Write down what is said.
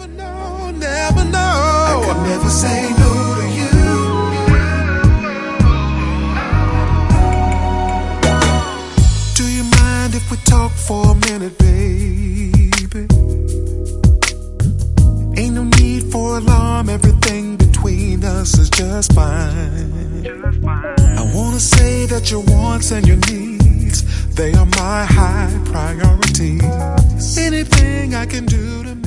know, never know. I could never say no to you. Do you mind if we talk for a minute, baby? Ain't no need for alarm, everything between us is just fine. I wanna say that your wants and your needs, they are my high priority. Anything I can do to